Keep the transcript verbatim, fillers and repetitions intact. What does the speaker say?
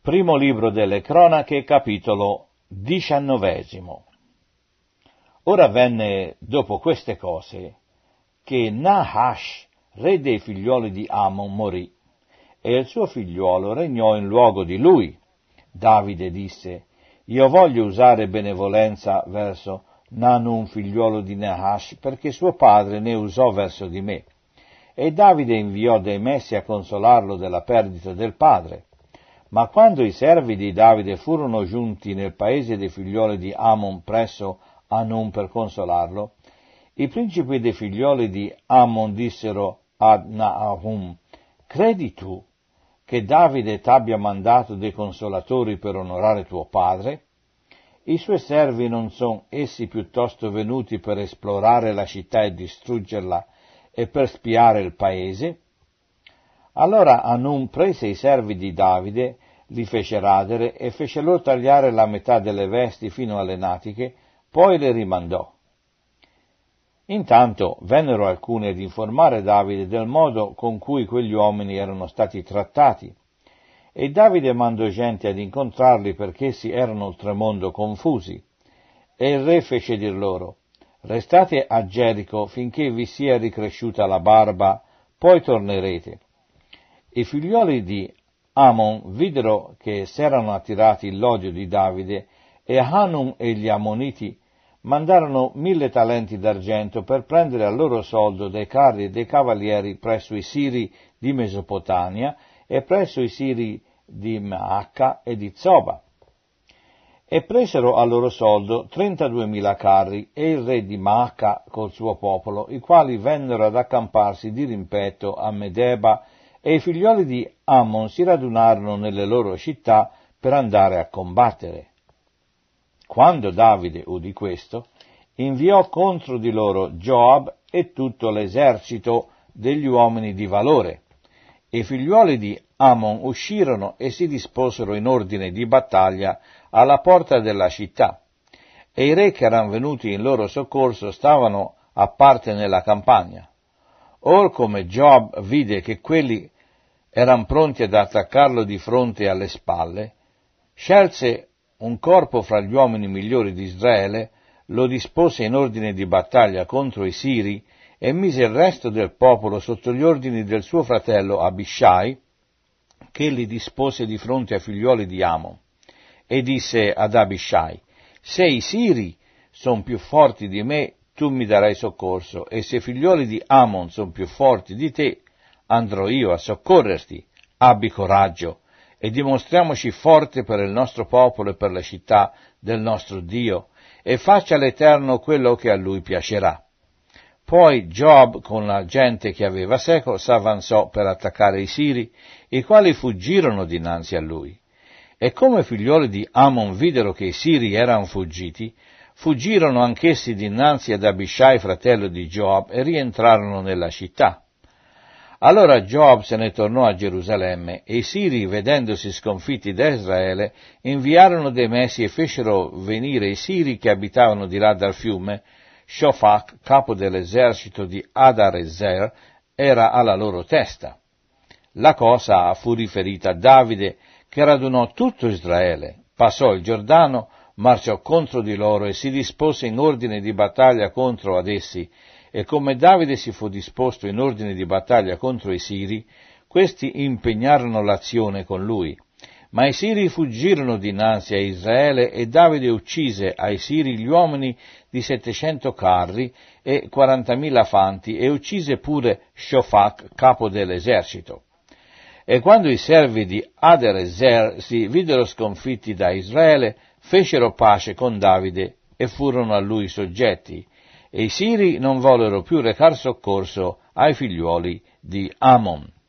Primo libro delle Cronache, capitolo diciannovesimo. Ora avvenne dopo queste cose che Nahash, re dei figlioli di Ammon, morì, e il suo figliuolo regnò in luogo di lui. Davide disse: Io voglio usare benevolenza verso Nanun, figliuolo di Nahash, perché suo padre ne usò verso di me. E Davide inviò dei messi a consolarlo della perdita del padre. Ma quando i servi di Davide furono giunti nel paese dei figlioli di Ammon presso Hanun per consolarlo, i principi dei figlioli di Ammon dissero a Nahum: Credi tu che Davide t'abbia mandato dei consolatori per onorare tuo padre? I suoi servi non sono essi piuttosto venuti per esplorare la città e distruggerla e per spiare il paese? Allora Hanun prese i servi di Davide, li fece radere e fece loro tagliare la metà delle vesti fino alle natiche, poi le rimandò. Intanto vennero alcuni ad informare Davide del modo con cui quegli uomini erano stati trattati, e Davide mandò gente ad incontrarli perché essi erano oltremondo confusi. E il re fece dir loro: Restate a Gerico finché vi sia ricresciuta la barba, poi tornerete. I figlioli di Ammon videro che s'erano attirati l'odio di Davide, e Hanun e gli Ammoniti mandarono mille talenti d'argento per prendere a loro soldo dei carri e dei cavalieri presso i Siri di Mesopotamia e presso i Siri di Maacca e di Zoba. E presero a loro soldo trentaduemila carri e il re di Maacca col suo popolo, i quali vennero ad accamparsi di rimpetto a Medeba, e i figlioli di Ammon si radunarono nelle loro città per andare a combattere. Quando Davide udì questo, inviò contro di loro Gioab e tutto l'esercito degli uomini di valore. I figlioli di Ammon uscirono e si disposero in ordine di battaglia alla porta della città, e i re che erano venuti in loro soccorso stavano a parte nella campagna. Or come Gioab vide che quelli erano pronti ad attaccarlo di fronte e alle spalle, scelse un corpo fra gli uomini migliori di Israele, lo dispose in ordine di battaglia contro i Siri e mise il resto del popolo sotto gli ordini del suo fratello Abishai, che li dispose di fronte ai figlioli di Ammon, e disse ad Abishai: Se i Siri sono più forti di me, tu mi darai soccorso, e se i figlioli di Ammon sono più forti di te, andrò io a soccorrerti. Abbi coraggio e dimostriamoci forte per il nostro popolo e per le città del nostro Dio, e faccia l'Eterno quello che a lui piacerà. Poi Gioab, con la gente che aveva seco, s'avanzò per attaccare i Siri, i quali fuggirono dinanzi a lui. E come i figlioli di Ammon videro che i Siri erano fuggiti, fuggirono anch'essi dinanzi ad Abishai, fratello di Gioab, e rientrarono nella città. Allora Gioab se ne tornò a Gerusalemme, e i Siri, vedendosi sconfitti da Israele, inviarono dei messi e fecero venire i Siri che abitavano di là dal fiume. Shofach, capo dell'esercito di Adarezer, era alla loro testa. La cosa fu riferita a Davide, che radunò tutto Israele, passò il Giordano, marciò contro di loro e si dispose in ordine di battaglia contro ad essi. E come Davide si fu disposto in ordine di battaglia contro i Siri, questi impegnarono l'azione con lui. Ma i Siri fuggirono dinanzi a Israele, e Davide uccise ai Siri gli uomini di settecento carri e quarantamila fanti, e uccise pure Shofach, capo dell'esercito. E quando i servi di Adarezer si videro sconfitti da Israele, fecero pace con Davide e furono a lui soggetti. E i Siri non vollero più recar soccorso ai figliuoli di Ammon.